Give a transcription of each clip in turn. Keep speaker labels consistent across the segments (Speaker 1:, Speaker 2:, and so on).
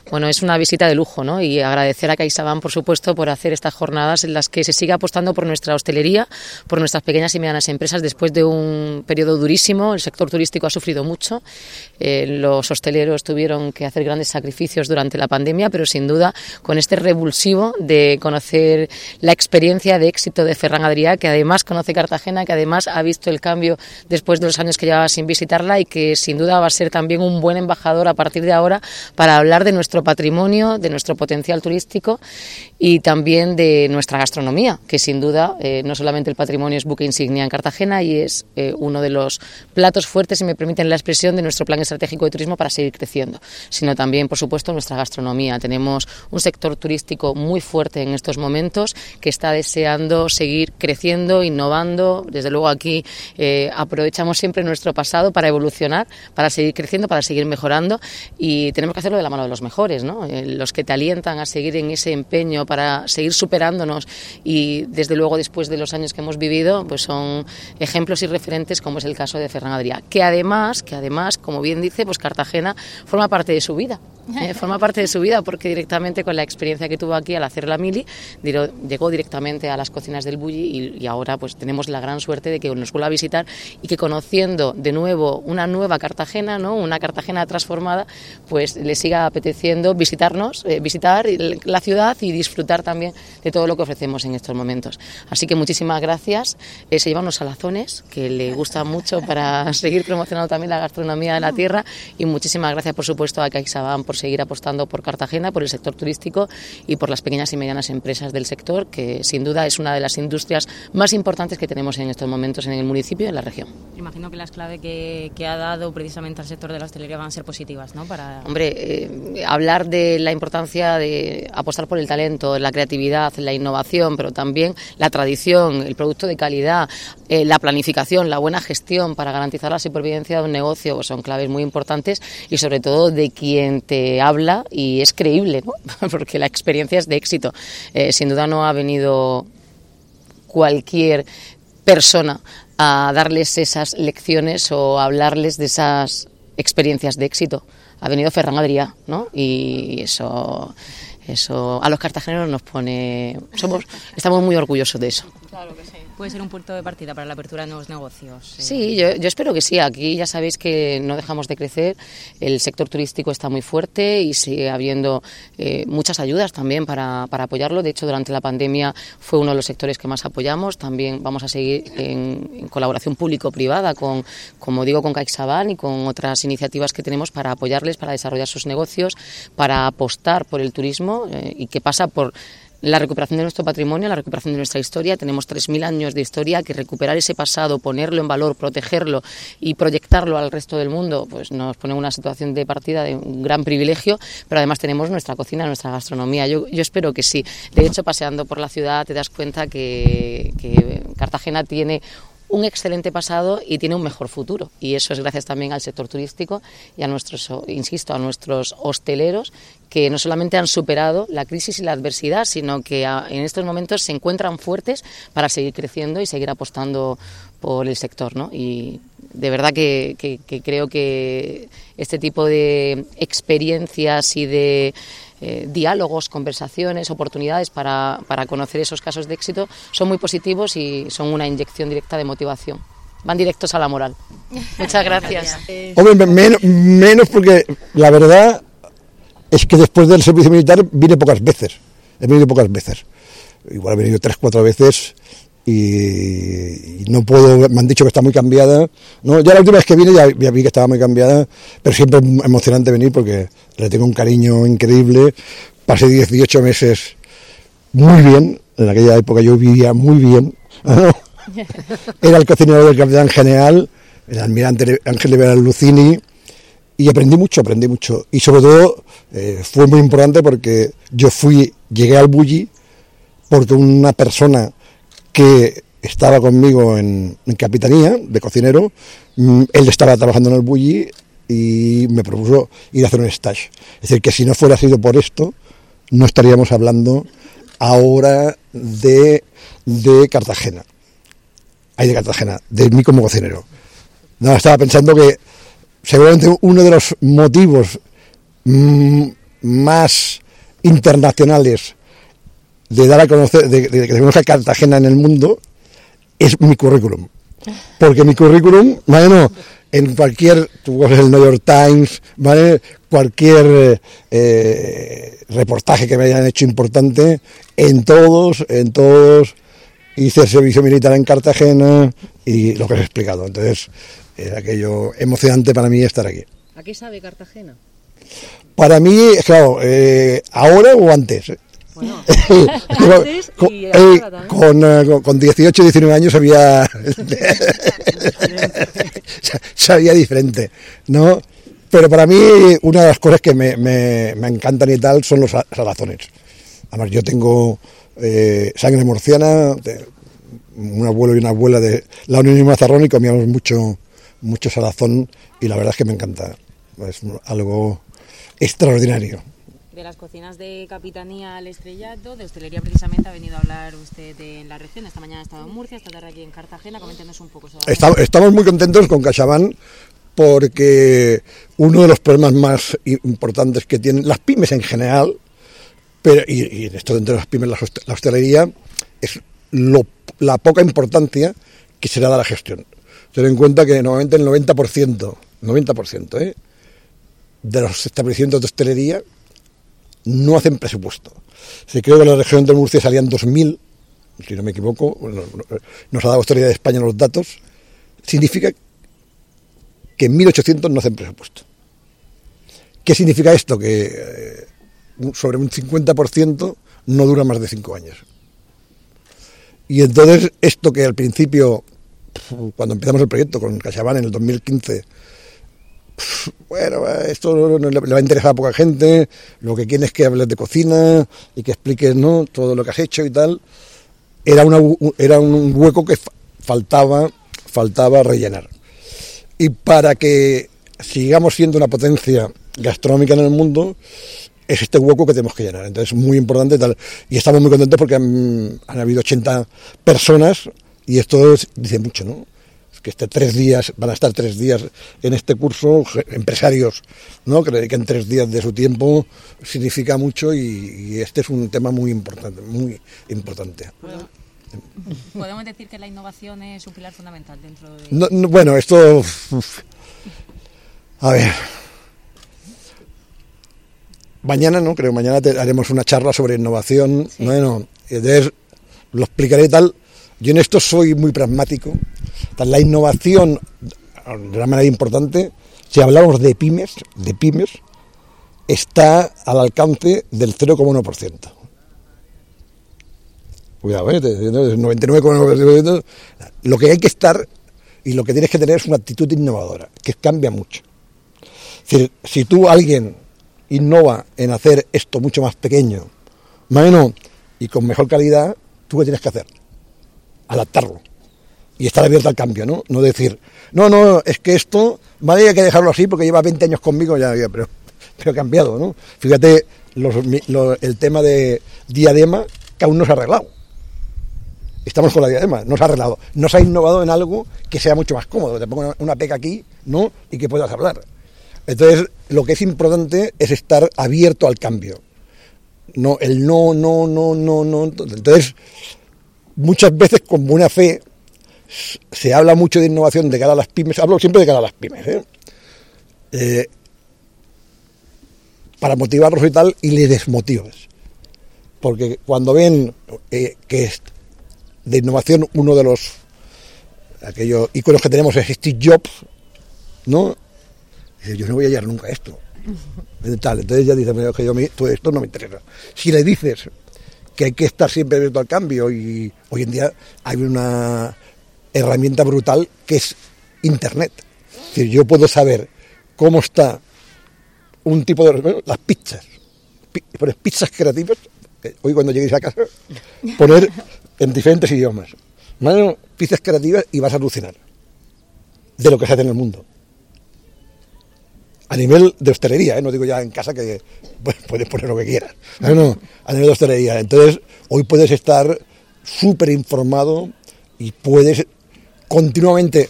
Speaker 1: bueno, es una visita de lujo, ¿no? Y agradecer a CaixaBank, por supuesto, por hacer estas jornadas en las que se sigue apostando por nuestra hostelería, por nuestras pequeñas y medianas empresas después de un periodo durísimo. El sector turístico ha sufrido mucho, los hosteleros tuvieron que hacer grandes sacrificios durante la pandemia, pero sin duda con este revulsivo de conocer la experiencia de éxito de Ferran Adrià, que además conoce Cartagena, que además ha visto el cambio después de los años que llevaba sin visitarla y que sin duda va a ser también un buen embajador a partir de ahora para hablar de nuestro patrimonio, de nuestro potencial turístico y también de nuestra gastronomía, que sin duda no solamente el patrimonio es buque insignia en Cartagena y es uno de los platos fuertes, si me permiten la expresión, de nuestro plan estratégico de turismo para seguir creciendo, sino también, por supuesto, nuestra gastronomía. Tenemos un sector turístico muy fuerte en estos momentos que está deseando seguir creciendo, innovando. Desde luego aquí aprovechamos siempre nuestro pasado para evolucionar, para seguir creciendo, para seguir mejorando y tenemos que hacerlo de la mano de los mejores, ¿no? Los que te alientan a seguir en ese empeño para seguir superándonos y desde luego después de los años que hemos vivido pues son ejemplos y referentes como es el caso de Ferran Adrià, que además, como bien dice, pues Cartagena forma parte de su vida. Forma parte de su vida porque directamente con la experiencia que tuvo aquí al hacer la mili llegó directamente a las cocinas del Bulli y ahora pues tenemos la gran suerte de que nos vuelva a visitar y que conociendo de nuevo una nueva Cartagena, ¿no? Una Cartagena transformada, pues le siga apeteciendo visitar la ciudad y disfrutar también de todo lo que ofrecemos en estos momentos. Así que muchísimas gracias. Se llevan unos salazones que le gustan mucho para seguir promocionando también la gastronomía de la tierra y muchísimas gracias por supuesto a CaixaBank por seguir apostando por Cartagena, por el sector turístico y por las pequeñas y medianas empresas del sector, que sin duda es una de las industrias más importantes que tenemos en estos momentos en el municipio y en la región.
Speaker 2: Imagino que las claves que ha dado precisamente al sector de la hostelería van a ser positivas, ¿no?
Speaker 1: Hablar de la importancia de apostar por el talento, la creatividad, la innovación, pero también la tradición, el producto de calidad, la planificación, la buena gestión para garantizar la supervivencia de un negocio, pues son claves muy importantes y sobre todo de quien te habla y es creíble, ¿no? Porque la experiencia es de éxito. Sin duda no ha venido cualquier persona a darles esas lecciones o a hablarles de esas experiencias de éxito. Ha venido Ferran Adrià, ¿no? Y eso a los cartageneros nos pone... Estamos muy orgullosos de eso.
Speaker 2: Claro que sí. ¿Puede ser un punto de partida para la apertura de nuevos negocios?
Speaker 1: Sí, yo espero que sí. Aquí ya sabéis que no dejamos de crecer. El sector turístico está muy fuerte y sigue habiendo muchas ayudas también para apoyarlo. De hecho, durante la pandemia fue uno de los sectores que más apoyamos. También vamos a seguir en colaboración público-privada con CaixaBank y con otras iniciativas que tenemos para apoyarles, para desarrollar sus negocios, para apostar por el turismo y que pasa por la recuperación de nuestro patrimonio, la recuperación de nuestra historia. Tenemos 3.000 años de historia, que recuperar ese pasado, ponerlo en valor, protegerlo y proyectarlo al resto del mundo, pues nos pone en una situación de partida de un gran privilegio, pero además tenemos nuestra cocina, nuestra gastronomía. Yo espero que sí. De hecho, paseando por la ciudad te das cuenta que Cartagena tiene un excelente pasado y tiene un mejor futuro, y eso es gracias también al sector turístico y a nuestros hosteleros, que no solamente han superado la crisis y la adversidad, sino que en estos momentos se encuentran fuertes para seguir creciendo y seguir apostando por el sector, ¿no? Y de verdad que creo que este tipo de experiencias y de diálogos, conversaciones, oportunidades para conocer esos casos de éxito son muy positivos y son una inyección directa de motivación. Van directos a la moral. Muchas gracias.
Speaker 3: Hombre, menos porque la verdad es que después del servicio militar vine pocas veces. He venido pocas veces. Igual he venido 3-4 veces y no puedo, me han dicho que está muy cambiada. No, ya la última vez que vine ya vi que estaba muy cambiada, pero siempre es emocionante venir porque le tengo un cariño increíble. Pasé 18 meses muy bien, en aquella época yo vivía muy bien. Era el cocinero del capitán general, el almirante Ángel Liberal Lucini, y aprendí mucho. Y sobre todo fue muy importante porque llegué al Bulli porque una persona que estaba conmigo en capitanía de cocinero, él estaba trabajando en el Bulli y me propuso ir a hacer un stage. Es decir, que si no fuera sido por esto, no estaríamos hablando ahora de Cartagena. De Cartagena, de mí como cocinero. No, estaba pensando que seguramente uno de los motivos más internacionales de dar a conocer, de que se conozca Cartagena en el mundo, es mi currículum. Porque mi currículum, bueno, en cualquier, tú coges el New York Times, ¿vale? Cualquier reportaje que me hayan hecho importante, en todos, hice el servicio militar en Cartagena y lo que os he explicado. Entonces, es aquello emocionante para mí estar aquí.
Speaker 4: ¿A qué sabe Cartagena?
Speaker 3: Para mí, claro, ahora o antes.
Speaker 4: Bueno, antes y ahora también.
Speaker 3: Con 18, 19 años sabía diferente, ¿no? Pero para mí una de las cosas que me encantan y tal son los salazones. Además yo tengo sangre murciana, un abuelo y una abuela de la Unión y Mazarrón y comíamos mucho salazón y la verdad es que me encanta. Es algo extraordinario.
Speaker 2: De las cocinas de Capitanía al Estrellato, de hostelería precisamente ha venido a hablar usted en la región. Esta mañana ha estado en Murcia, esta tarde aquí en Cartagena. Coméntenos un poco sobre
Speaker 3: Estamos muy contentos con CaixaBank porque uno de los problemas más importantes que tienen las pymes en general, pero y esto dentro de las pymes, la hostelería, es la poca importancia que se le da a la gestión. Ten en cuenta que normalmente el 90% de los establecimientos de hostelería no hacen presupuesto. Se creo que en la región de Murcia salían 2.000, si no me equivoco, nos ha dado Hostelería de España los datos, significa que 1.800 no hacen presupuesto. ¿Qué significa esto? Que sobre un 50% no dura más de 5 años. Y entonces esto que al principio, cuando empezamos el proyecto con CaixaBank en el 2015, bueno, esto no le va a interesar a poca gente, lo que quieren es que hables de cocina y que expliques, ¿no?, todo lo que has hecho y tal. Era un hueco que faltaba rellenar. Y para que sigamos siendo una potencia gastronómica en el mundo, es este hueco que tenemos que llenar. Entonces es muy importante tal. Y estamos muy contentos porque han habido 80 personas y esto dice mucho, ¿no? Que van a estar 3 días en este curso, empresarios, ¿no?, que le dediquen 3 días de su tiempo, significa mucho y este es un tema muy importante, muy importante.
Speaker 2: ¿Podemos decir que la innovación es un pilar fundamental dentro de...?
Speaker 3: No, bueno, esto... A ver... Mañana, ¿no? Creo mañana haremos una charla sobre innovación. Sí. Bueno, entonces lo explicaré tal. Yo en esto soy muy pragmático. La innovación, de una manera importante, si hablamos de pymes, está al alcance del 0,1%. Cuidado, el 99,9%. Lo que hay que estar y lo que tienes que tener es una actitud innovadora, que cambia mucho. Es decir, si tú, alguien, innova en hacer esto mucho más pequeño, menos y con mejor calidad, ¿tú qué tienes que hacer? Adaptarlo. Y estar abierto al cambio, ¿no? No decir, no, es que esto, vale, hay que dejarlo así porque lleva 20 años conmigo, pero ha cambiado, ¿no? Fíjate, el tema de diadema, que aún no se ha arreglado. Estamos con la diadema, no se ha arreglado. No se ha innovado en algo que sea mucho más cómodo, te pongo una peca aquí, ¿no?, y que puedas hablar. Entonces, lo que es importante es estar abierto al cambio. No, el no. Entonces, muchas veces con buena fe se habla mucho de innovación de cara a las pymes. Hablo siempre de cara a las pymes, para motivarlos y tal, y les desmotivas. Porque cuando ven que es de innovación, uno de los aquellos íconos que tenemos es Steve Jobs, ¿no? Yo no voy a llegar nunca a esto. Entonces ya dice, todo esto no me interesa. Si le dices que hay que estar siempre abierto al cambio, y hoy en día hay una herramienta brutal que es Internet. Es decir, yo puedo saber cómo está un tipo de... las pizzas. Pones pizzas creativas, hoy cuando lleguéis a casa, poner en diferentes idiomas. Bueno, pizzas creativas y vas a alucinar de lo que se hace en el mundo. A nivel de hostelería, no digo ya en casa que puedes poner lo que quieras. No, a nivel de hostelería. Entonces, hoy puedes estar súper informado y puedes continuamente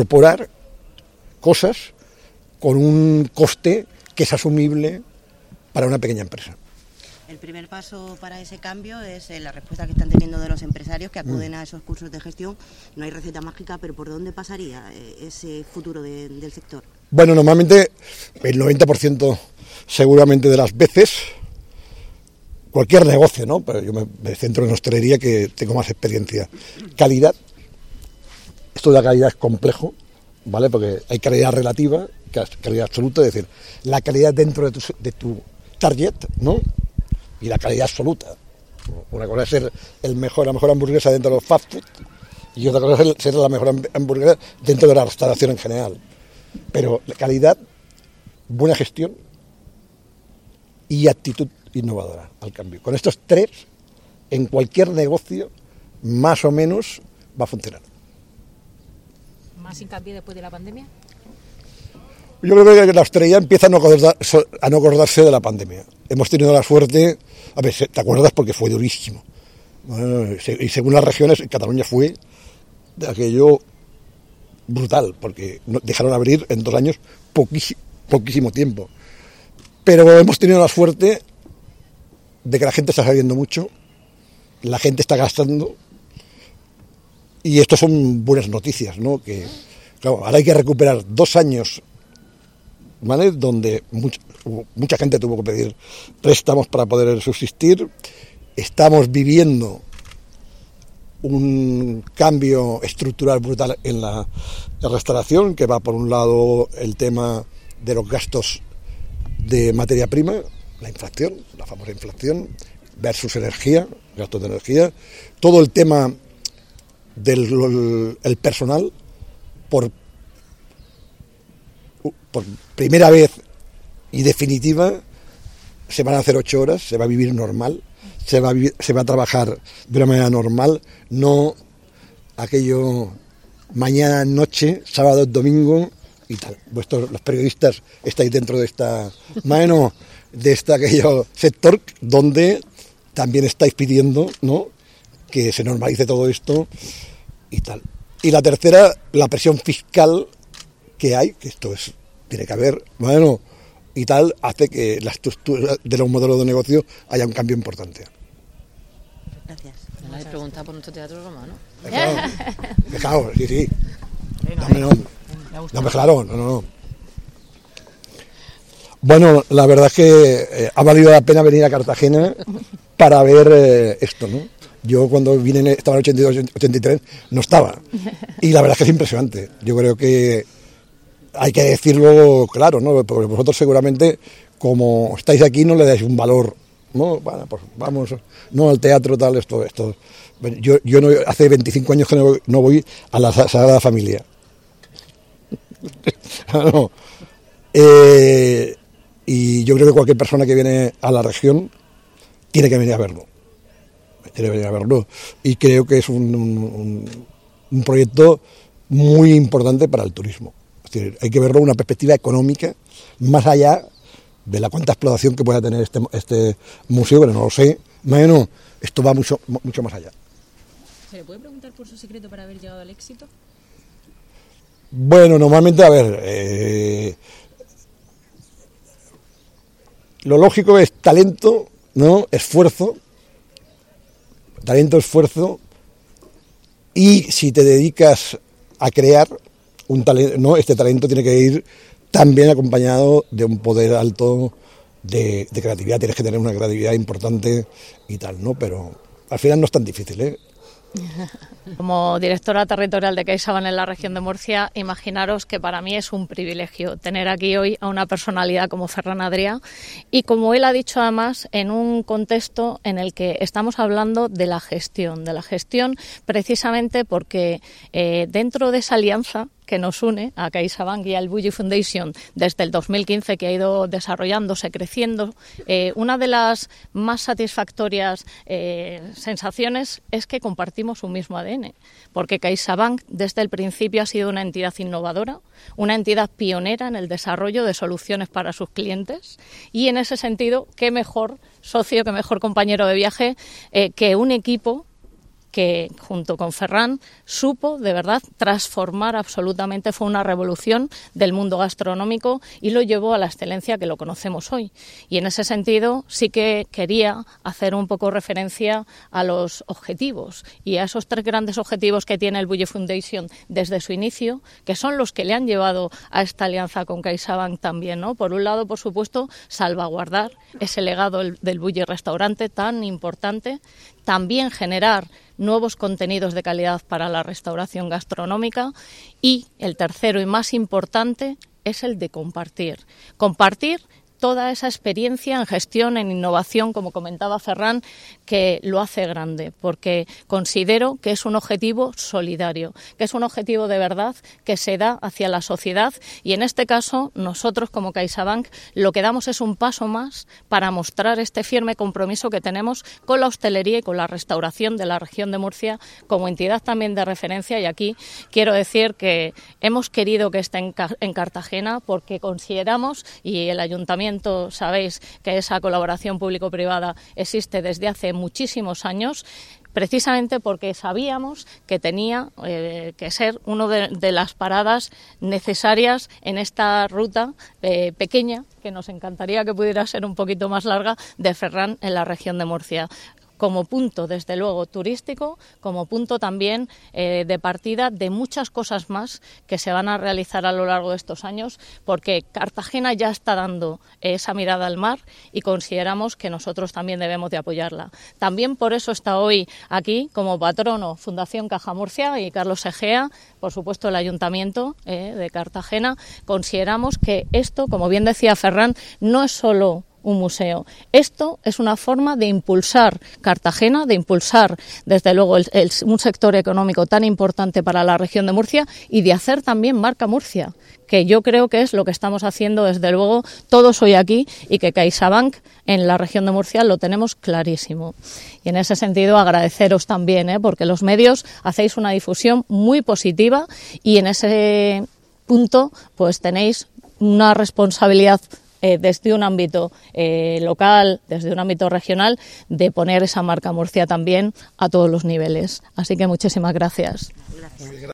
Speaker 3: incorporar cosas con un coste que es asumible para una pequeña empresa.
Speaker 5: El primer paso para ese cambio es la respuesta que están teniendo de los empresarios que acuden a esos cursos de gestión. No hay receta mágica, pero ¿por dónde pasaría ese futuro del sector?
Speaker 3: Bueno, normalmente el 90% seguramente de las veces, cualquier negocio, ¿no? Pero yo me centro en hostelería, que tengo más experiencia. Calidad. Esto de la calidad es complejo, ¿vale? Porque hay calidad relativa, calidad absoluta, es decir, la calidad dentro de tu target, ¿no? Y la calidad absoluta. Una cosa es ser la mejor hamburguesa dentro de los fast food y otra cosa es ser la mejor hamburguesa dentro de la restauración en general. Pero la calidad, buena gestión y actitud innovadora al cambio. Con estos tres, en cualquier negocio, más o menos va a funcionar.
Speaker 2: ¿Más hincapié después de la pandemia?
Speaker 3: Yo creo que la hostelería empieza a no acordarse de la pandemia. Hemos tenido la suerte, a ver, te acuerdas porque fue durísimo. Bueno, y según las regiones, en Cataluña fue de aquello brutal, porque dejaron abrir en 2 años poquísimo tiempo. Pero hemos tenido la suerte de que la gente está saliendo mucho, la gente está gastando, y esto son buenas noticias, ¿no? Que, claro, ahora hay que recuperar 2 años, ¿vale? Donde mucha gente tuvo que pedir préstamos para poder subsistir. Estamos viviendo un cambio estructural brutal en la restauración, que va por un lado el tema de los gastos de materia prima, la inflación, la famosa inflación, versus energía, gastos de energía, todo el tema del personal, por primera vez y definitiva, se van a hacer 8 horas, se va a vivir normal, se va a trabajar de una manera normal, no aquello mañana, noche, sábado, domingo y tal. Los periodistas estáis dentro de aquello sector donde también estáis pidiendo, ¿no?, que se normalice todo esto y tal. Y la tercera, la presión fiscal que hay, que tiene que haber, y tal, hace que la estructura de los modelos de negocio haya un cambio importante.
Speaker 5: Gracias.
Speaker 1: Nadie pregunta por nuestro teatro romano.
Speaker 3: Dejado, sí. No. Bueno, la verdad es que ha valido la pena venir a Cartagena para ver esto, ¿no? Yo cuando vine, estaba en el 82-83, no estaba. Y la verdad es que es impresionante. Yo creo que hay que decirlo claro, ¿no? Porque vosotros seguramente, como estáis aquí, no le dais un valor, ¿no? Bueno, pues vamos, no al teatro, tal, esto. Yo no, hace 25 años que no voy a la Sagrada Familia. No. Y yo creo que cualquier persona que viene a la región tiene que venir a verlo. Y creo que es un proyecto muy importante para el turismo. Es decir, hay que verlo en una perspectiva económica, más allá de la cuanta explotación que pueda tener este museo, pero no lo sé. Bueno, esto va mucho más allá.
Speaker 2: ¿Se le puede preguntar por su secreto para haber llegado al éxito?
Speaker 3: Bueno, normalmente, a ver, lo lógico es talento, ¿no? Esfuerzo, y si te dedicas a crear un talento, ¿no? Este talento tiene que ir también acompañado de un poder alto de creatividad. Tienes que tener una creatividad importante y tal, ¿no? Pero al final no es tan difícil, ¿eh?
Speaker 6: Como directora territorial de CaixaBank en la región de Murcia, imaginaros que para mí es un privilegio tener aquí hoy a una personalidad como Ferran Adrià, y como él ha dicho además, en un contexto en el que estamos hablando de la gestión precisamente porque dentro de esa alianza que nos une a CaixaBank y al Bulli Foundation desde el 2015, que ha ido desarrollándose, creciendo, una de las más satisfactorias sensaciones es que compartimos un mismo ADN, porque CaixaBank desde el principio ha sido una entidad innovadora, una entidad pionera en el desarrollo de soluciones para sus clientes, y en ese sentido, qué mejor socio, qué mejor compañero de viaje que un equipo que junto con Ferran supo de verdad transformar absolutamente, fue una revolución del mundo gastronómico y lo llevó a la excelencia que lo conocemos hoy. Y en ese sentido sí que quería hacer un poco referencia a los objetivos y a esos 3 grandes objetivos que tiene el Bulli Foundation desde su inicio, que son los que le han llevado a esta alianza con CaixaBank también, ¿no? Por un lado, por supuesto, salvaguardar ese legado del Bulli Restaurante tan importante, también generar nuevos contenidos de calidad para la restauración gastronómica y el tercero y más importante es el de compartir. Compartir toda esa experiencia en gestión, en innovación, como comentaba Ferran, que lo hace grande, porque considero que es un objetivo solidario, que es un objetivo de verdad que se da hacia la sociedad y en este caso nosotros como CaixaBank lo que damos es un paso más para mostrar este firme compromiso que tenemos con la hostelería y con la restauración de la región de Murcia como entidad también de referencia y aquí quiero decir que hemos querido que esté en Cartagena porque consideramos y el Ayuntamiento sabéis que esa colaboración público-privada existe desde hace muchísimos años, precisamente porque sabíamos que tenía que ser una de las paradas necesarias en esta ruta pequeña, que nos encantaría que pudiera ser un poquito más larga, de Ferran en la región de Murcia. Como punto, desde luego, turístico, como punto también de partida de muchas cosas más que se van a realizar a lo largo de estos años, porque Cartagena ya está dando esa mirada al mar y consideramos que nosotros también debemos de apoyarla. También por eso está hoy aquí como patrono Fundación Caja Murcia y Carlos Egea, por supuesto el Ayuntamiento de Cartagena. Consideramos que esto, como bien decía Ferran, no es solo un museo. Esto es una forma de impulsar Cartagena, de impulsar desde luego un sector económico tan importante para la región de Murcia y de hacer también marca Murcia, que yo creo que es lo que estamos haciendo desde luego todos hoy aquí y que CaixaBank en la región de Murcia lo tenemos clarísimo. Y en ese sentido agradeceros también, porque los medios hacéis una difusión muy positiva y en ese punto pues tenéis una responsabilidad desde un ámbito local, desde un ámbito regional, de poner esa marca Murcia también a todos los niveles. Así que muchísimas gracias.
Speaker 5: Gracias.